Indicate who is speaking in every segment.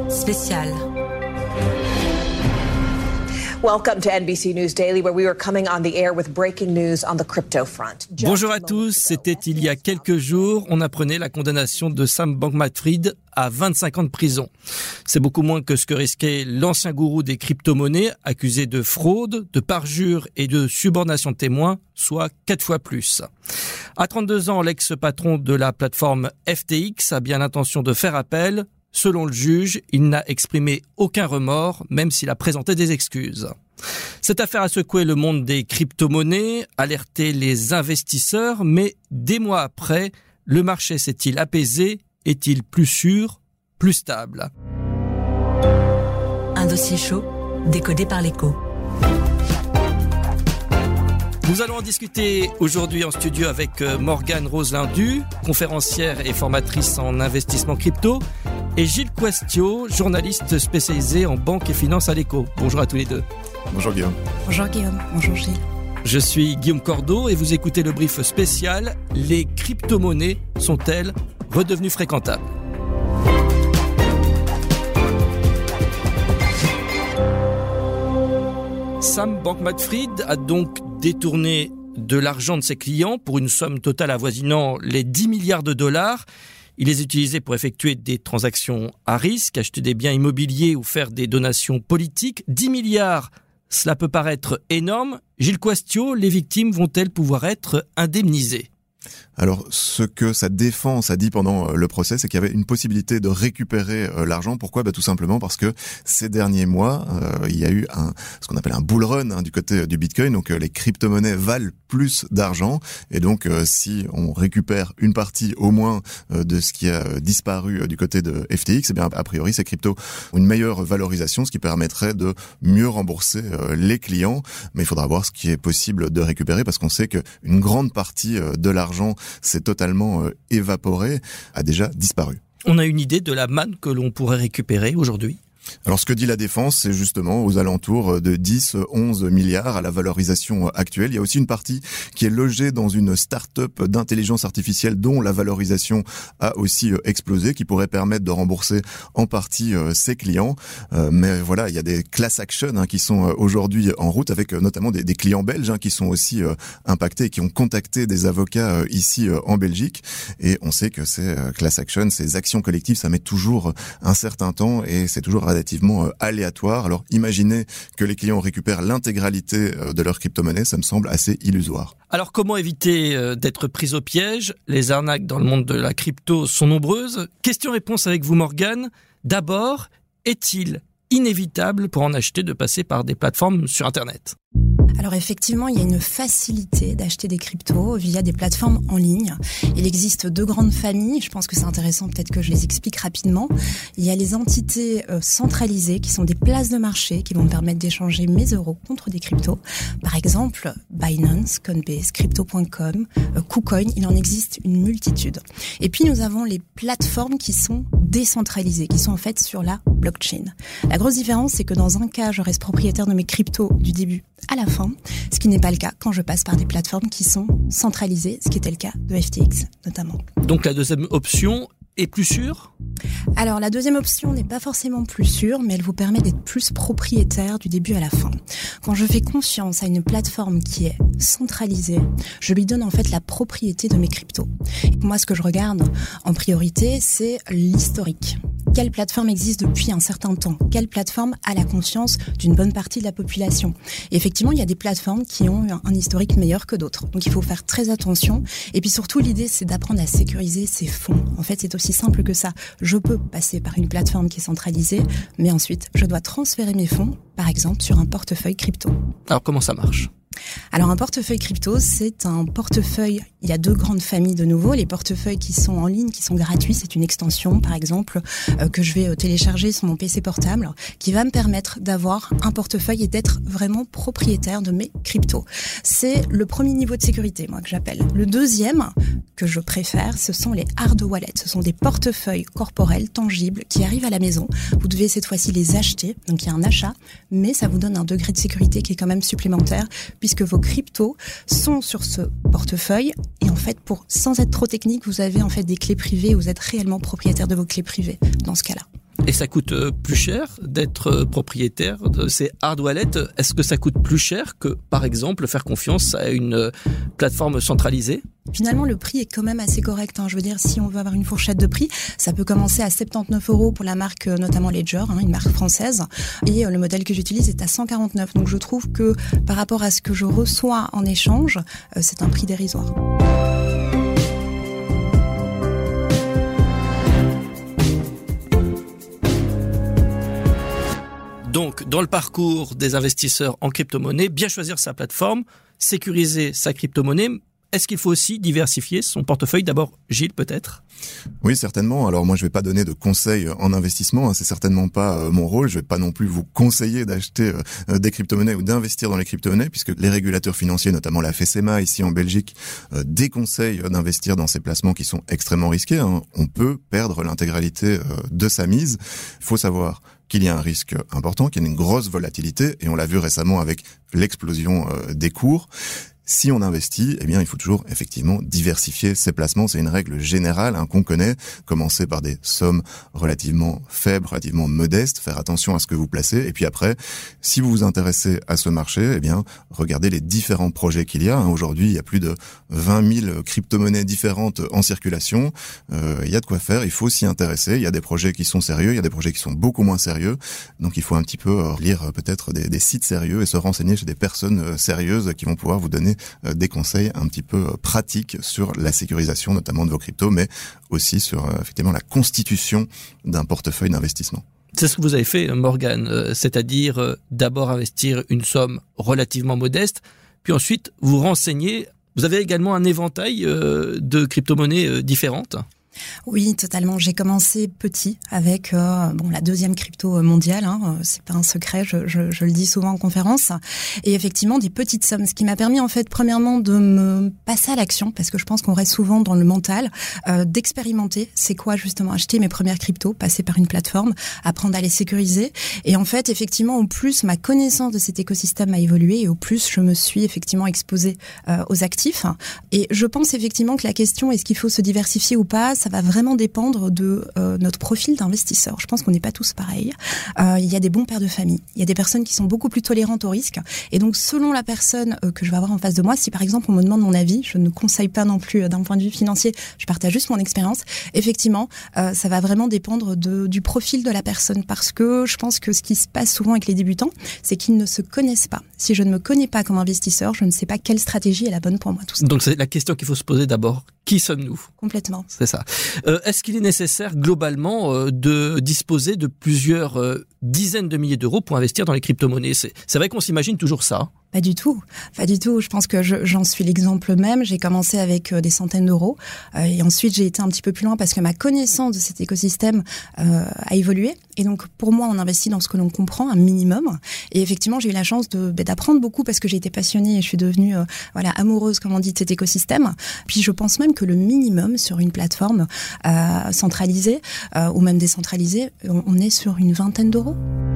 Speaker 1: spécial.
Speaker 2: Welcome to NBC News Daily, where we are coming on the air with breaking news on the crypto front.
Speaker 3: Bonjour à tous, c'était il y a quelques jours, on apprenait la condamnation de Sam Bankman-Fried à 25 ans de prison. C'est beaucoup moins que ce que risquait l'ancien gourou des crypto-monnaies, accusé de fraude, de parjure et de subornation de témoins, soit 4 fois plus. À 32 ans, l'ex-patron de la plateforme FTX a bien l'intention de faire appel. Selon le juge, il n'a exprimé aucun remords, même s'il a présenté des excuses. Cette affaire a secoué le monde des crypto-monnaies, alerté les investisseurs, mais des mois après, le marché s'est-il apaisé? Est-il plus sûr, plus stable?
Speaker 1: Un dossier chaud, décodé par l'Écho.
Speaker 3: Nous allons en discuter aujourd'hui en studio avec Morgane Roselin-Du, conférencière et formatrice en investissement crypto, et Gilles Questio, journaliste spécialisé en banque et finance à l'Écho. Bonjour à tous les deux.
Speaker 4: Bonjour Guillaume.
Speaker 5: Bonjour Guillaume, bonjour Gilles.
Speaker 3: Je suis Guillaume Cordeau et vous écoutez le brief spécial. Les crypto-monnaies sont-elles redevenues fréquentables ? Sam Bankman-Fried a donc détourné de l'argent de ses clients pour une somme totale avoisinant les 10 milliards de dollars. Il les utilisait pour effectuer des transactions à risque, acheter des biens immobiliers ou faire des donations politiques. 10 milliards, cela peut paraître énorme. Gilles Questio, les victimes vont-elles pouvoir être indemnisées ?
Speaker 4: Alors, ce que sa défense a dit pendant le procès, c'est qu'il y avait une possibilité de récupérer l'argent. Pourquoi ? Tout simplement parce que ces derniers mois, il y a eu ce qu'on appelle un bull run du côté du Bitcoin. Donc, les crypto-monnaies valent plus d'argent. Et donc, si on récupère une partie au moins de ce qui a disparu du côté de FTX, eh bien, a priori, ces cryptos ont une meilleure valorisation, ce qui permettrait de mieux rembourser les clients. Mais il faudra voir ce qui est possible de récupérer parce qu'on sait qu'une grande partie de l'argent s'est totalement évaporé, a déjà disparu.
Speaker 3: On a une idée de la manne que l'on pourrait récupérer aujourd'hui ?
Speaker 4: Alors, ce que dit la défense, c'est justement aux alentours de 10-11 milliards à la valorisation actuelle. Il y a aussi une partie qui est logée dans une start-up d'intelligence artificielle dont la valorisation a aussi explosé, qui pourrait permettre de rembourser en partie ses clients. Mais voilà, il y a des class actions qui sont aujourd'hui en route, avec notamment des clients belges qui sont aussi impactés et qui ont contacté des avocats ici en Belgique. Et on sait que ces class actions, ces actions collectives, ça met toujours un certain temps et c'est toujours relativement aléatoire. Alors imaginez que les clients récupèrent l'intégralité de leur crypto-monnaie, ça me semble assez illusoire.
Speaker 3: Alors comment éviter d'être pris au piège ? Les arnaques dans le monde de la crypto sont nombreuses. Question-réponse avec vous Morgane. D'abord, est-il inévitable pour en acheter de passer par des plateformes sur Internet ?
Speaker 5: Alors effectivement, il y a une facilité d'acheter des cryptos via des plateformes en ligne. Il existe 2 grandes familles, je pense que c'est intéressant peut-être que je les explique rapidement. Il y a les entités centralisées qui sont des places de marché qui vont me permettre d'échanger mes euros contre des cryptos. Par exemple, Binance, Coinbase, Crypto.com, KuCoin, il en existe une multitude. Et puis nous avons les plateformes qui sont décentralisées, qui sont en fait sur la blockchain. La grosse différence, c'est que dans un cas, je reste propriétaire de mes cryptos du début à la fin, ce qui n'est pas le cas quand je passe par des plateformes qui sont centralisées, ce qui était le cas de FTX notamment.
Speaker 3: Donc la deuxième option est plus sûre ?
Speaker 5: Alors la deuxième option n'est pas forcément plus sûre, mais elle vous permet d'être plus propriétaire du début à la fin. Quand je fais confiance à une plateforme qui est centralisée, je lui donne en fait la propriété de mes cryptos. Et moi, ce que je regarde en priorité, c'est l'historique. Quelle plateforme existe depuis un certain temps ? Quelle plateforme a la confiance d'une bonne partie de la population ? Et effectivement, il y a des plateformes qui ont un historique meilleur que d'autres. Donc il faut faire très attention. Et puis surtout, l'idée, c'est d'apprendre à sécuriser ses fonds. En fait, c'est aussi simple que ça. Je peux passer par une plateforme qui est centralisée, mais ensuite, je dois transférer mes fonds, par exemple, sur un portefeuille crypto.
Speaker 3: Alors comment ça marche ?
Speaker 5: Alors un portefeuille crypto, c'est un portefeuille, il y a 2 grandes familles de nouveau, les portefeuilles qui sont en ligne, qui sont gratuits, c'est une extension par exemple que je vais télécharger sur mon PC portable, qui va me permettre d'avoir un portefeuille et d'être vraiment propriétaire de mes cryptos. C'est le premier niveau de sécurité, moi, que j'appelle. Le deuxième, que je préfère, ce sont les hard wallets, ce sont des portefeuilles corporels, tangibles, qui arrivent à la maison. Vous devez cette fois-ci les acheter, donc il y a un achat, mais ça vous donne un degré de sécurité qui est quand même supplémentaire, puisque vos cryptos sont sur ce portefeuille. Et en fait, sans être trop technique, vous avez en fait des clés privées, vous êtes réellement propriétaire de vos clés privées dans ce cas-là.
Speaker 3: Et ça coûte plus cher d'être propriétaire de ces hard wallets. Est-ce que ça coûte plus cher que, par exemple, faire confiance à une plateforme centralisée ?
Speaker 5: Finalement, le prix est quand même assez correct. Je veux dire, si on veut avoir une fourchette de prix, ça peut commencer à 79 € pour la marque, notamment Ledger, une marque française. Et le modèle que j'utilise est à 149. Donc je trouve que par rapport à ce que je reçois en échange, c'est un prix dérisoire.
Speaker 3: Donc, dans le parcours des investisseurs en crypto-monnaie, bien choisir sa plateforme, sécuriser sa crypto-monnaie. Est-ce qu'il faut aussi diversifier son portefeuille ? D'abord, Gilles, peut-être ?
Speaker 4: Oui, certainement. Alors moi, je vais pas donner de conseils en investissement. C'est certainement pas mon rôle. Je vais pas non plus vous conseiller d'acheter des crypto-monnaies ou d'investir dans les crypto-monnaies, puisque les régulateurs financiers, notamment la FSMA ici en Belgique, déconseillent d'investir dans ces placements qui sont extrêmement risqués. On peut perdre l'intégralité de sa mise. Il faut savoir qu'il y a un risque important, qu'il y a une grosse volatilité, et on l'a vu récemment avec l'explosion des cours. Si on investit, eh bien, il faut toujours effectivement diversifier ses placements. C'est une règle générale qu'on connaît. Commencer par des sommes relativement faibles, relativement modestes. Faire attention à ce que vous placez. Et puis après, si vous vous intéressez à ce marché, eh bien, regardez les différents projets qu'il y a. Aujourd'hui, il y a plus de 20 000 crypto-monnaies différentes en circulation. Il y a de quoi faire. Il faut s'y intéresser. Il y a des projets qui sont sérieux. Il y a des projets qui sont beaucoup moins sérieux. Donc, il faut un petit peu lire peut-être des sites sérieux et se renseigner chez des personnes sérieuses qui vont pouvoir vous donner des conseils un petit peu pratiques sur la sécurisation notamment de vos cryptos, mais aussi sur effectivement la constitution d'un portefeuille d'investissement.
Speaker 3: C'est ce que vous avez fait, Morgane, c'est-à-dire d'abord investir une somme relativement modeste, puis ensuite vous renseigner. Vous avez également un éventail de crypto-monnaies différentes ?
Speaker 5: Oui, totalement. J'ai commencé petit avec la deuxième crypto mondiale. C'est pas un secret, je le dis souvent en conférence. Et effectivement, des petites sommes, ce qui m'a permis en fait, premièrement, de me passer à l'action, parce que je pense qu'on reste souvent dans le mental, d'expérimenter. C'est quoi justement acheter mes premières cryptos, passer par une plateforme, apprendre à les sécuriser. Et en fait, effectivement, au plus ma connaissance de cet écosystème a évolué, et au plus je me suis effectivement exposée aux actifs. Et je pense effectivement que la question est-ce qu'il faut se diversifier ou pas, ça va vraiment dépendre de notre profil d'investisseur. Je pense qu'on n'est pas tous pareils. Il y a des bons pères de famille. Il y a des personnes qui sont beaucoup plus tolérantes au risque. Et donc, selon la personne que je vais avoir en face de moi, si par exemple on me demande mon avis, je ne conseille pas non plus d'un point de vue financier, je partage juste mon expérience. Effectivement, ça va vraiment dépendre du profil de la personne, parce que je pense que ce qui se passe souvent avec les débutants, c'est qu'ils ne se connaissent pas. Si je ne me connais pas comme investisseur, je ne sais pas quelle stratégie est la bonne pour moi. Tout ça.
Speaker 3: Donc, c'est la question qu'il faut se poser d'abord. Qui sommes-nous ?
Speaker 5: Complètement.
Speaker 3: C'est ça. Est-ce qu'il est nécessaire globalement de disposer de plusieurs dizaines de milliers d'euros pour investir dans les crypto-monnaies ? C'est vrai qu'on s'imagine toujours ça.
Speaker 5: Pas du tout. Je pense que j'en suis l'exemple même. J'ai commencé avec des centaines d'euros et ensuite j'ai été un petit peu plus loin parce que ma connaissance de cet écosystème a évolué. Et donc pour moi, on investit dans ce que l'on comprend un minimum. Et effectivement, j'ai eu la chance d'apprendre beaucoup parce que j'ai été passionnée et je suis devenue amoureuse, comme on dit, de cet écosystème. Puis je pense même que le minimum sur une plateforme centralisée ou même décentralisée, on est sur une vingtaine d'euros.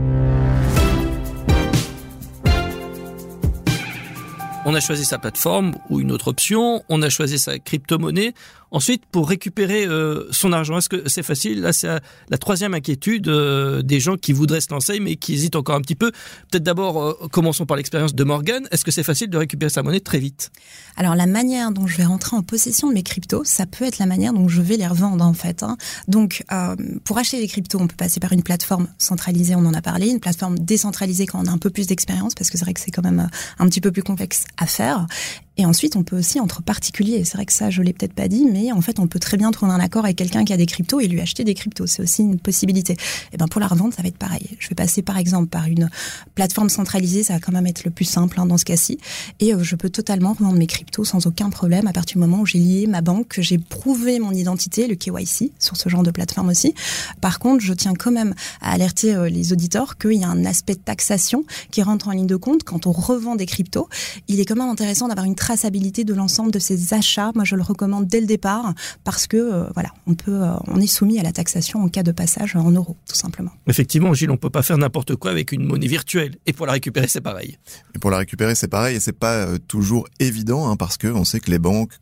Speaker 3: On a choisi sa plateforme ou une autre option, on a choisi sa crypto-monnaie. Ensuite, pour récupérer son argent, est-ce que c'est facile ? Là, c'est la troisième inquiétude des gens qui voudraient se lancer, mais qui hésitent encore un petit peu. Peut-être d'abord, commençons par l'expérience de Morgane. Est-ce que c'est facile de récupérer sa monnaie très vite ?
Speaker 5: Alors, la manière dont je vais rentrer en possession de mes cryptos, ça peut être la manière dont je vais les revendre, en fait. Donc, pour acheter les cryptos, on peut passer par une plateforme centralisée, on en a parlé, une plateforme décentralisée quand on a un peu plus d'expérience, parce que c'est vrai que c'est quand même un petit peu plus complexe à faire. Et ensuite, on peut aussi, entre particuliers, c'est vrai que ça, je l'ai peut-être pas dit, mais en fait, on peut très bien trouver un accord avec quelqu'un qui a des cryptos et lui acheter des cryptos. C'est aussi une possibilité. Et ben, pour la revente, ça va être pareil. Je vais passer, par exemple, par une plateforme centralisée. Ça va quand même être le plus simple, dans ce cas-ci. Et je peux totalement revendre mes cryptos sans aucun problème à partir du moment où j'ai lié ma banque, que j'ai prouvé mon identité, le KYC, sur ce genre de plateforme aussi. Par contre, je tiens quand même à alerter les auditeurs qu'il y a un aspect de taxation qui rentre en ligne de compte quand on revend des cryptos. Il est quand même intéressant d'avoir une traçabilité de l'ensemble de ces achats. Moi, je le recommande dès le départ parce que on est soumis à la taxation en cas de passage en euros, tout simplement.
Speaker 3: Effectivement, Gilles, on peut pas faire n'importe quoi avec une monnaie virtuelle. Et pour la récupérer, c'est pareil.
Speaker 4: Et pour la récupérer, c'est pareil. Et c'est pas toujours évident parce que on sait que les banques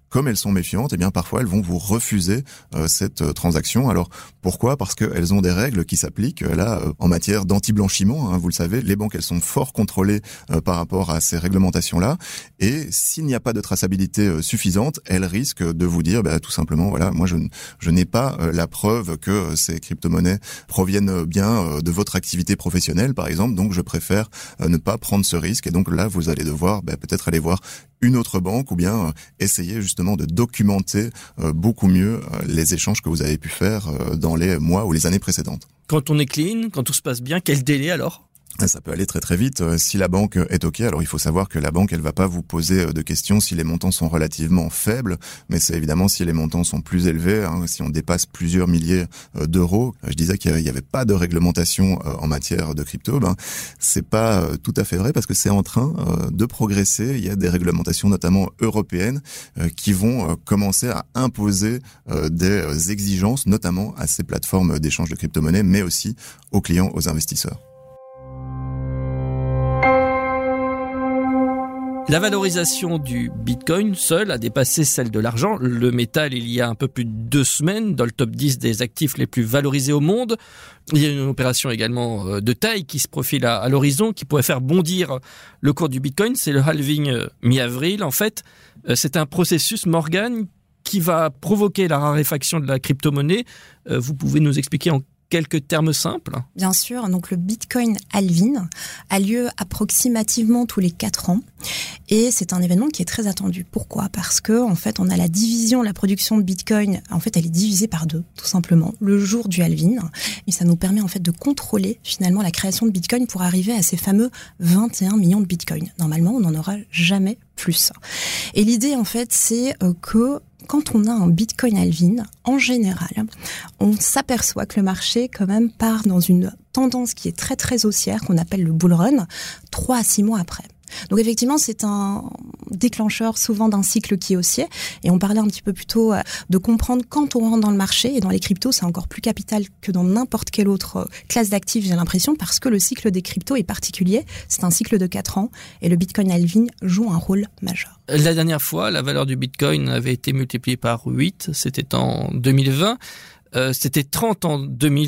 Speaker 4: comme elles sont méfiantes, eh bien parfois elles vont vous refuser cette transaction. Alors pourquoi ? Parce qu'elles ont des règles qui s'appliquent là en matière d'anti-blanchiment. Vous le savez, les banques elles sont fort contrôlées par rapport à ces réglementations-là. Et s'il n'y a pas de traçabilité suffisante, elles risquent de vous dire tout simplement voilà, moi je n'ai pas la preuve que ces crypto-monnaies proviennent bien de votre activité professionnelle par exemple, donc je préfère ne pas prendre ce risque. Et donc là vous allez devoir peut-être aller voir une autre banque ou bien essayer justement de documenter beaucoup mieux les échanges que vous avez pu faire dans les mois ou les années précédentes.
Speaker 3: Quand on est clean, quand tout se passe bien, quel délai alors ?
Speaker 4: Ça peut aller très très vite. Si la banque est OK, alors il faut savoir que la banque, elle va pas vous poser de questions si les montants sont relativement faibles, mais c'est évidemment si les montants sont plus élevés, si on dépasse plusieurs milliers d'euros. Je disais qu'il y avait pas de réglementation en matière de crypto. C'est pas tout à fait vrai parce que c'est en train de progresser. Il y a des réglementations, notamment européennes, qui vont commencer à imposer des exigences, notamment à ces plateformes d'échange de crypto-monnaies, mais aussi aux clients, aux investisseurs.
Speaker 3: La valorisation du Bitcoin seul a dépassé celle de l'argent. Le métal, il y a un peu plus de 2 semaines, dans le top 10 des actifs les plus valorisés au monde. Il y a une opération également de taille qui se profile à l'horizon, qui pourrait faire bondir le cours du Bitcoin. C'est le halving mi-avril. En fait, c'est un processus, Morgane, qui va provoquer la raréfaction de la crypto-monnaie. Vous pouvez nous expliquer en quelques termes simples ?
Speaker 5: Bien sûr, donc le Bitcoin halving a lieu approximativement tous les 4 ans et c'est un événement qui est très attendu. Pourquoi ? Parce que en fait, on a la production de Bitcoin, en fait, elle est divisée par 2, tout simplement, le jour du halving, et ça nous permet en fait de contrôler finalement la création de Bitcoin pour arriver à ces fameux 21 millions de Bitcoin. Normalement, on n'en aura jamais plus. Et l'idée en fait, c'est que quand on a un Bitcoin halving, en général, on s'aperçoit que le marché quand même part dans une tendance qui est très très haussière, qu'on appelle le bull run, 3 à 6 mois après. Donc effectivement, c'est un déclencheur souvent d'un cycle qui est haussier. Et on parlait un petit peu plus tôt de comprendre quand on rentre dans le marché. Et dans les cryptos, c'est encore plus capital que dans n'importe quelle autre classe d'actifs, j'ai l'impression, parce que le cycle des cryptos est particulier. C'est un cycle de 4 ans. Et le Bitcoin halving joue un rôle majeur.
Speaker 3: La dernière fois, la valeur du Bitcoin avait été multipliée par 8. C'était en 2020. C'était 30 en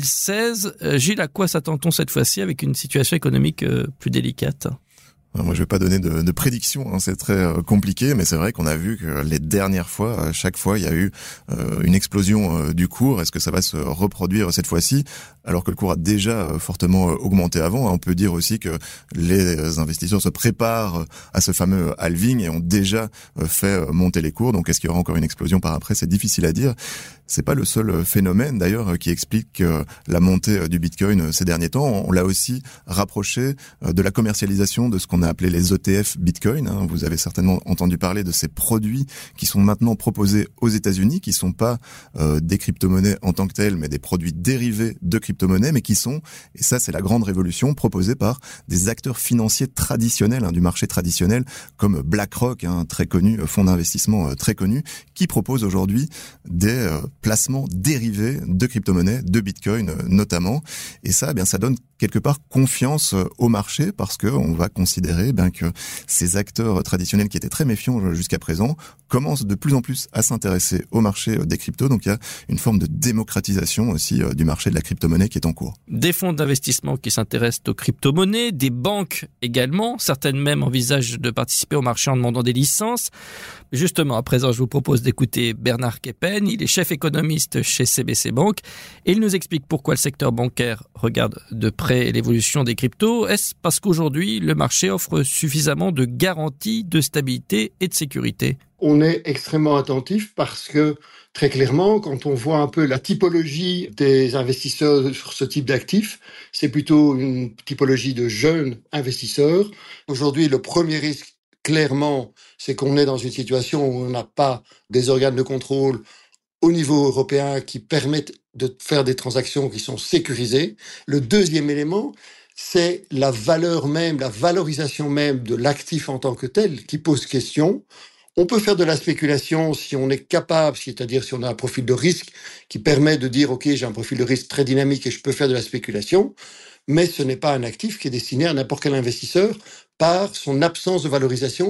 Speaker 3: 2016. Gilles, à quoi s'attend-on cette fois-ci avec une situation économique plus délicate ?
Speaker 4: Moi, je vais pas donner de prédiction, c'est très compliqué, mais c'est vrai qu'on a vu que les dernières fois, chaque fois, il y a eu une explosion du cours. Est-ce que ça va se reproduire cette fois-ci, alors que le cours a déjà fortement augmenté avant ? On peut dire aussi que les investisseurs se préparent à ce fameux halving et ont déjà fait monter les cours. Donc, est-ce qu'il y aura encore une explosion par après ? C'est difficile à dire. C'est pas le seul phénomène d'ailleurs qui explique la montée du Bitcoin ces derniers temps. On l'a aussi rapproché de la commercialisation de ce qu'on a appelé les ETF Bitcoin. Vous avez certainement entendu parler de ces produits qui sont maintenant proposés aux États-Unis, qui sont pas des crypto-monnaies en tant que telles, mais des produits dérivés de crypto-monnaies, mais qui sont, et ça c'est la grande révolution, proposés par des acteurs financiers traditionnels, du marché traditionnel, comme BlackRock, très connu, fonds d'investissement très connu, qui propose aujourd'hui des placements dérivés de crypto-monnaies, de Bitcoin notamment. Et ça, ça donne quelque part confiance au marché parce que on va considérer que ces acteurs traditionnels qui étaient très méfiants jusqu'à présent commencent de plus en plus à s'intéresser au marché des cryptos. Donc il y a une forme de démocratisation aussi du marché de la crypto-monnaie qui est en cours.
Speaker 3: Des fonds d'investissement qui s'intéressent aux crypto-monnaies, des banques également, certaines même envisagent de participer au marché en demandant des licences. Justement, à présent, je vous propose d'écouter Bernard Keppen. Il est chef économiste chez CBC Bank et il nous explique pourquoi le secteur bancaire regarde de près l'évolution des cryptos. Est-ce parce qu'aujourd'hui, le marché offre suffisamment de garanties, de stabilité et de sécurité ?
Speaker 6: On est extrêmement attentif parce que, très clairement, quand on voit un peu la typologie des investisseurs sur ce type d'actifs, c'est plutôt une typologie de jeunes investisseurs. Aujourd'hui, le premier risque, clairement, c'est qu'on est dans une situation où on n'a pas des organes de contrôle au niveau européen qui permettent de faire des transactions qui sont sécurisées. Le deuxième élément, c'est la valeur même, la valorisation même de l'actif en tant que tel qui pose question. On peut faire de la spéculation si on est capable, c'est-à-dire si on a un profil de risque qui permet de dire « Ok, j'ai un profil de risque très dynamique et je peux faire de la spéculation », mais ce n'est pas un actif qui est destiné à n'importe quel investisseur par son absence de valorisation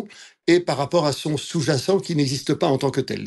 Speaker 6: et par rapport à son sous-jacent qui n'existe pas en tant que tel.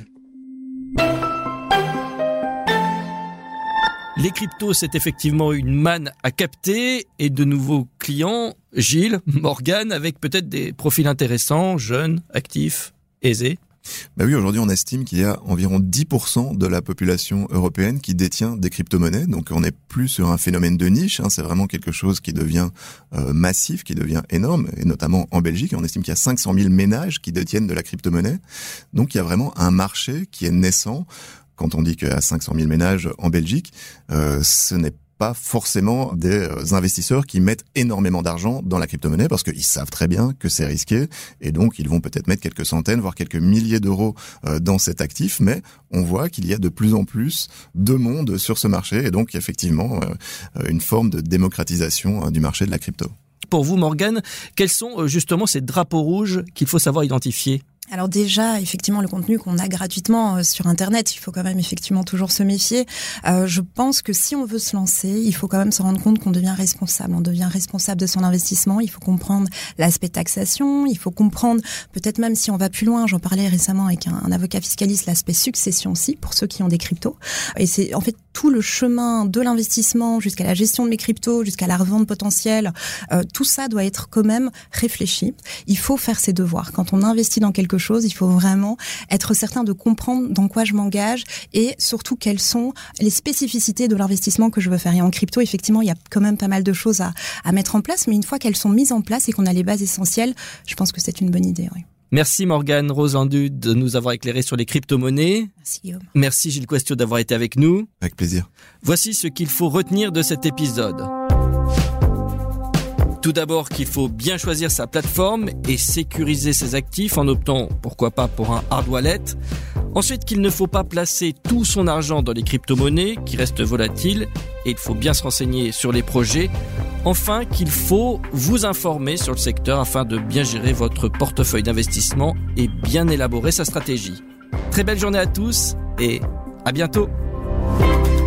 Speaker 3: Les cryptos, c'est effectivement une manne à capter et de nouveaux clients, Gilles, Morgane, avec peut-être des profils intéressants, jeunes, actifs, aisés.
Speaker 4: Bah oui, aujourd'hui, on estime qu'il y a environ 10% de la population européenne qui détient des crypto-monnaies. Donc, on n'est plus sur un phénomène de niche. C'est vraiment quelque chose qui devient massif, qui devient énorme, et notamment en Belgique. On estime qu'il y a 500 000 ménages qui détiennent de la crypto-monnaie. Donc, il y a vraiment un marché qui est naissant. Quand on dit qu'il y a 500 000 ménages en Belgique, ce n'est pas forcément des investisseurs qui mettent énormément d'argent dans la crypto-monnaie parce qu'ils savent très bien que c'est risqué et donc ils vont peut-être mettre quelques centaines, voire quelques milliers d'euros dans cet actif, mais on voit qu'il y a de plus en plus de monde sur ce marché et donc effectivement une forme de démocratisation du marché de la crypto.
Speaker 3: Pour vous, Morgane, quels sont justement ces drapeaux rouges qu'il faut savoir identifier ?
Speaker 5: Alors déjà, effectivement, le contenu qu'on a gratuitement sur Internet, il faut quand même effectivement toujours se méfier. Je pense que si on veut se lancer, il faut quand même se rendre compte qu'on devient responsable. On devient responsable de son investissement. Il faut comprendre l'aspect taxation. Il faut comprendre, peut-être même si on va plus loin, j'en parlais récemment avec un avocat fiscaliste, l'aspect succession aussi, pour ceux qui ont des cryptos. Et c'est en fait tout le chemin de l'investissement jusqu'à la gestion de mes cryptos, jusqu'à la revente potentielle. Tout ça doit être quand même réfléchi. Il faut faire ses devoirs. Quand on investit dans quelque chose, il faut vraiment être certain de comprendre dans quoi je m'engage et surtout quelles sont les spécificités de l'investissement que je veux faire. Et en crypto, effectivement, il y a quand même pas mal de choses à mettre en place, mais une fois qu'elles sont mises en place et qu'on a les bases essentielles, je pense que c'est une bonne idée. Oui.
Speaker 3: Merci Morgane Rosandu de nous avoir éclairé sur les crypto-monnaies.
Speaker 5: Merci Guillaume.
Speaker 3: Merci Gilles Questio d'avoir été avec nous.
Speaker 4: Avec plaisir.
Speaker 3: Voici ce qu'il faut retenir de cet épisode. Tout d'abord qu'il faut bien choisir sa plateforme et sécuriser ses actifs en optant, pourquoi pas, pour un hard wallet. Ensuite, qu'il ne faut pas placer tout son argent dans les crypto-monnaies qui restent volatiles et il faut bien se renseigner sur les projets. Enfin, qu'il faut vous informer sur le secteur afin de bien gérer votre portefeuille d'investissement et bien élaborer sa stratégie. Très belle journée à tous et à bientôt.